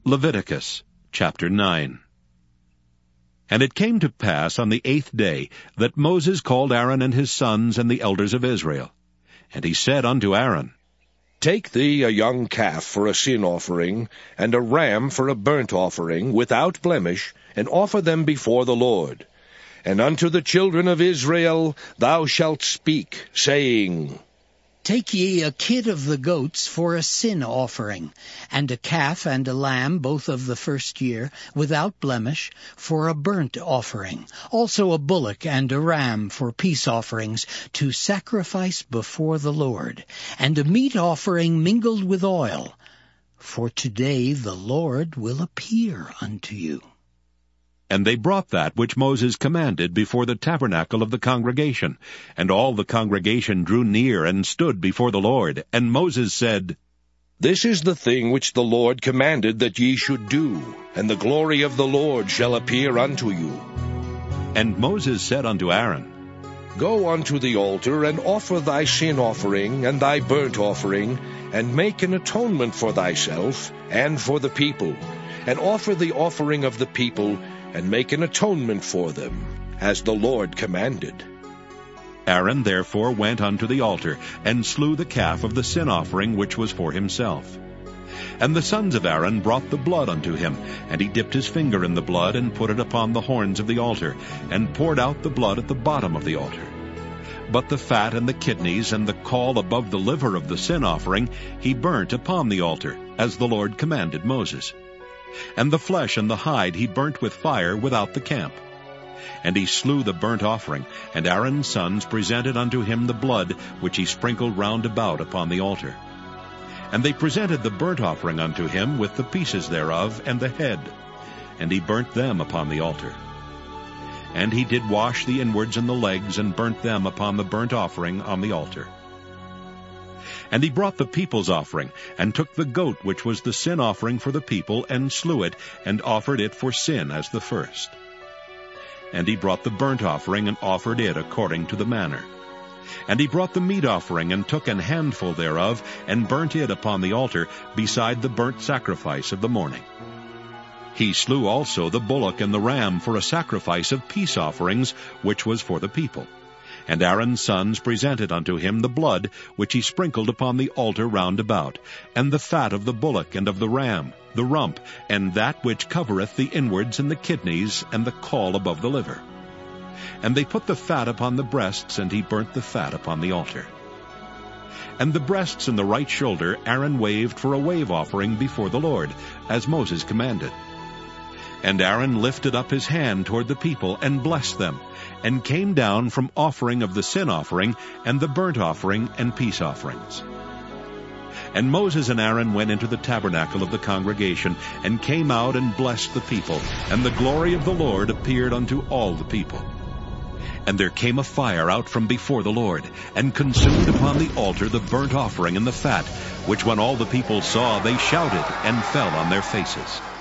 Leviticus chapter 9. And it came to pass on the 8th day that Moses called Aaron and his sons and the elders of Israel. And he said unto Aaron, Take thee a young calf for a sin offering, and a ram for a burnt offering, without blemish, and offer them before the Lord. And unto the children of Israel thou shalt speak, saying, Take ye a kid of the goats for a sin offering, and a calf and a lamb, both of the first year, without blemish, for a burnt offering. Also a bullock and a ram for peace offerings, to sacrifice before the Lord. And a meat offering mingled with oil. For today the Lord will appear unto you. And they brought that which Moses commanded before the tabernacle of the congregation. And all the congregation drew near and stood before the Lord. And Moses said, This is the thing which the Lord commanded that ye should do, and the glory of the Lord shall appear unto you. And Moses said unto Aaron, Go unto the altar, and offer thy sin offering and thy burnt offering, and make an atonement for thyself and for the people, and offer the offering of the people, and make an atonement for them, as the Lord commanded. Aaron therefore went unto the altar, and slew the calf of the sin offering which was for himself. And the sons of Aaron brought the blood unto him, and he dipped his finger in the blood, and put it upon the horns of the altar, and poured out the blood at the bottom of the altar. But the fat and the kidneys and the caul above the liver of the sin offering he burnt upon the altar, as the Lord commanded Moses. And the flesh and the hide he burnt with fire without the camp. And he slew the burnt offering, and Aaron's sons presented unto him the blood which he sprinkled round about upon the altar. And they presented the burnt offering unto him with the pieces thereof and the head, and he burnt them upon the altar. And he did wash the inwards and the legs, and burnt them upon the burnt offering on the altar. And he brought the people's offering, and took the goat which was the sin offering for the people, and slew it, and offered it for sin as the first. And he brought the burnt offering, and offered it according to the manner. And he brought the meat offering, and took an handful thereof, and burnt it upon the altar, beside the burnt sacrifice of the morning. He slew also the bullock and the ram for a sacrifice of peace offerings, which was for the people. And Aaron's sons presented unto him the blood which he sprinkled upon the altar round about, and the fat of the bullock and of the ram, the rump, and that which covereth the inwards and the kidneys, and the caul above the liver. And they put the fat upon the breasts, and he burnt the fat upon the altar. And the breasts and the right shoulder Aaron waved for a wave offering before the Lord, as Moses commanded. And Aaron lifted up his hand toward the people, and blessed them, and came down from offering of the sin offering, and the burnt offering, and peace offerings. And Moses and Aaron went into the tabernacle of the congregation, and came out and blessed the people, and the glory of the Lord appeared unto all the people. And there came a fire out from before the Lord, and consumed upon the altar the burnt offering and the fat, which when all the people saw, they shouted, and fell on their faces.